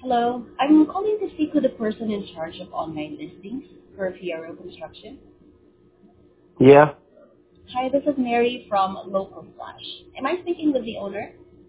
Hello. I'm calling to speak with the person in charge of online listings for Fiero Construction. Yeah. Hi, this is Mary from Local Flash. Am I speaking with the owner?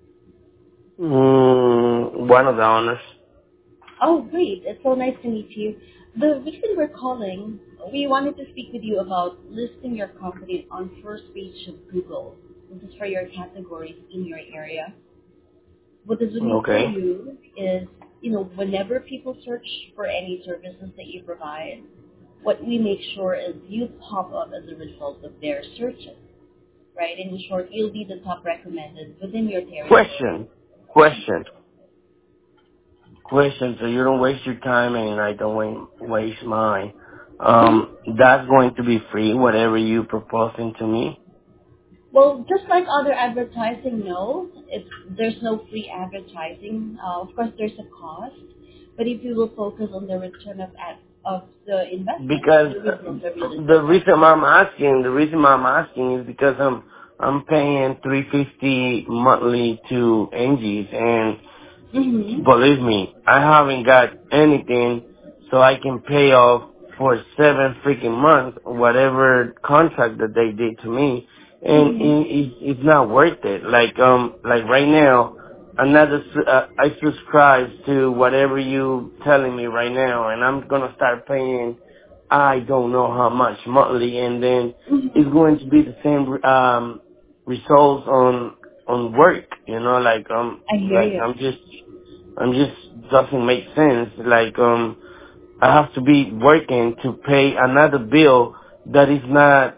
One of the owners. Oh, great. It's so nice to meet you. The reason we're calling, we wanted to speak with you about listing your company on first page of Google. This is for your categories in your area. What this would mean for Okay. you is, whenever people search for any services that you provide, what we make sure is you pop up as a result of their searches, right? In short, you'll be the top recommended within your territory. Question. Question. Question. So you don't waste your time and I don't waste mine. Mhm. That's going to be free, whatever you proposing to me. Well, just like other advertising, no, there's no free advertising. Of course, there's a cost, but if you will focus on the return of the investment, Because the results are really the spectacular. reason why I'm asking is because I'm paying $350 monthly to Angie's, and Mm-hmm. believe me, I haven't got anything so I can pay off for 7 freaking months whatever contract that they did to me, and Mm-hmm. it's not worth it. Like right now, I subscribe to whatever you telling me right now, and I'm gonna start paying. I don't know how much monthly, and then it's Mm-hmm. going to be the same results on work. I hear you. I'm just doesn't make sense. I have to be working to pay another bill that is not,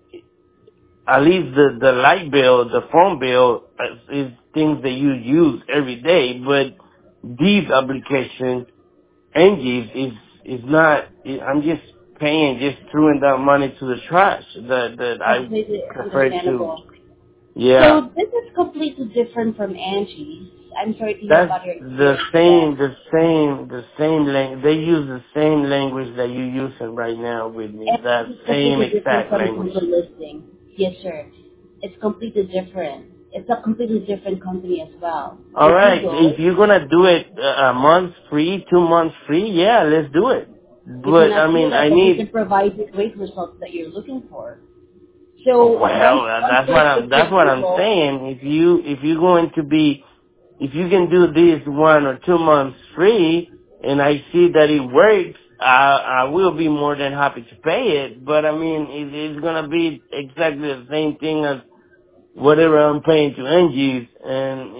at least the light bill, the phone bill is things that you use every day, but these applications, Angie's is not, I'm just paying, just throwing that money to the trash that I Completely prefer to, understandable. yeah. So this is completely different from Angie's. I'm sorry to hear That's about your the experience with same, them. the same, the same language. They use the same language that you're using right now with me. That Angie's is same completely different exact from language. Google listing. Yes, sir. It's completely different. It's a completely different company as well. All With right, Google, if you're gonna do it a month free, 2 months free, yeah, let's do it. we But I cannot do mean, that, I but we can need. provide the great results that you're looking for. So once Well, on first page that's of what I'm Google, saying. If you're going to be, if you can do this 1 or 2 months free, and I see that it works, I will be more than happy to pay it. But I mean, it's gonna be exactly the same thing as whatever I'm paying to NGs, and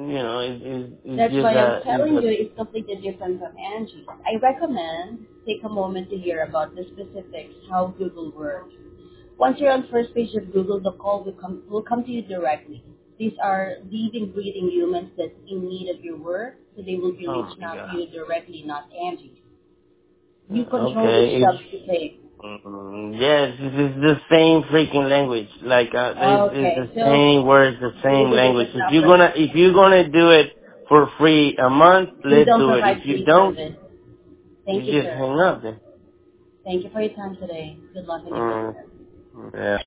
it's that's just why I'm a, telling you it's completely different from Angie's. I recommend take a moment to hear about the specifics, how Google works. Once you're on first page of Google, the call will come to you directly. These are living, breathing humans that's in need of your work, so they will be oh reaching my out to god. you directly, not Angie. You control which Okay, jobs you take. yes, it's the same freaking language. It's the Okay, so same words, the you will same be the language. best operator. If you're gonna do it for free a month, We let's don't do it. provide If you free don't, service. you Thank you, just sir. hang up then. Thank you for your time today. Good luck in your Mm, business. yeah.